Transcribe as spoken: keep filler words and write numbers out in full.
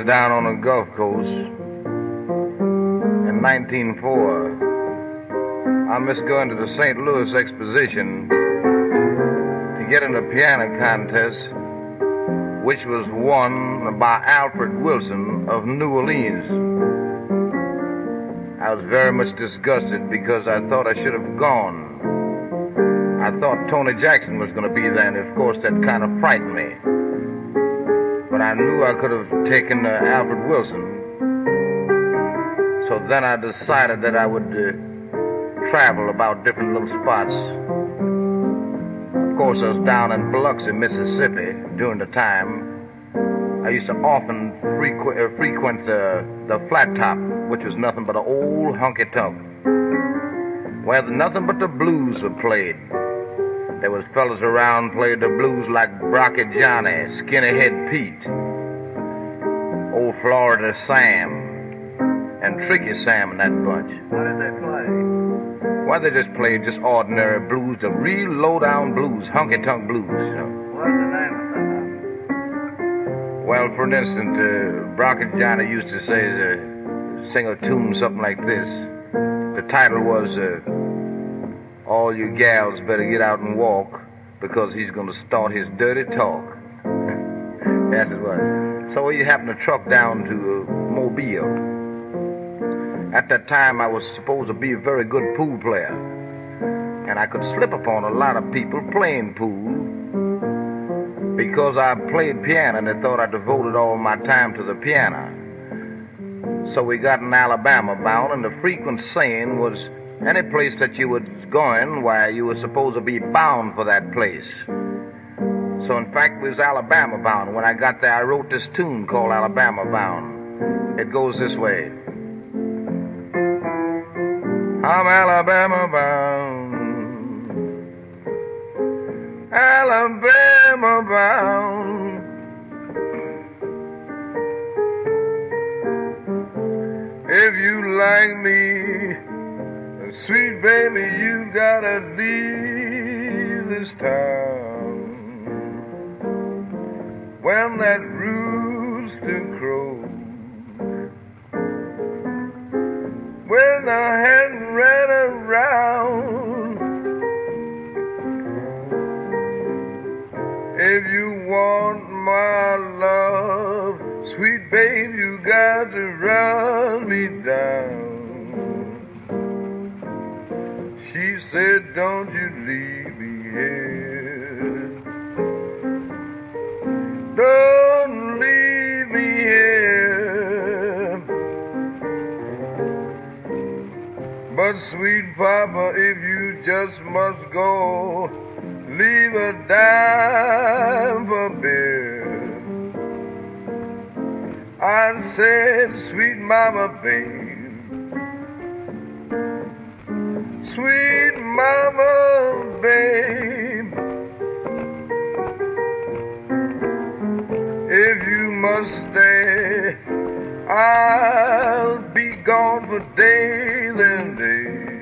was down on the Gulf Coast in nineteen oh four. I missed going to the Saint Louis Exposition to get in a piano contest, which was won by Alfred Wilson of New Orleans. I was very much disgusted because I thought I should have gone. I thought Tony Jackson was going to be there, and of course that kind of frightened me. But I knew I could have taken uh, Alfred Wilson. So then I decided that I would uh, travel about different little spots. Of course, I was down in Biloxi, Mississippi during the time. I used to often frequ- uh, frequent the, the Flat Top, which was nothing but an old honky-tonk, where nothing but the blues were played. There was fellas around played the blues like Brocky Johnny, Skinny Head Pete, Old Florida Sam, and Tricky Sam and that bunch. What did they play? Why, they just played just ordinary blues, the real low-down blues, honky-tonk blues. You know. What's the name of that? Well, for instance, uh, Brocky Johnny used to say, uh, sing a tune something like this. The title was, uh, All You Gals Better Get Out and Walk, because he's going to start his dirty talk. Yes, it was. So he happened to truck down to uh, Mobile. At that time, I was supposed to be a very good pool player, and I could slip upon a lot of people playing pool because I played piano, and they thought I devoted all my time to the piano. So we got in Alabama bound, and the frequent saying was, any place that you was going, why, you were supposed to be bound for that place. So in fact, we was Alabama bound. When I got there, I wrote this tune called Alabama Bound. It goes this way. I'm Alabama bound, Alabama bound. If you like me, sweet baby, you gotta leave this town. When that rooster crows, when the hen ran around, if you want my love, sweet babe, you got to run me down. She said, don't you leave me here, don't leave me here. But sweet papa, if you just must go, leave a dime for beer. I said, sweet mama, babe, sweet mama, babe, if you must stay, I'll be gone for days and days.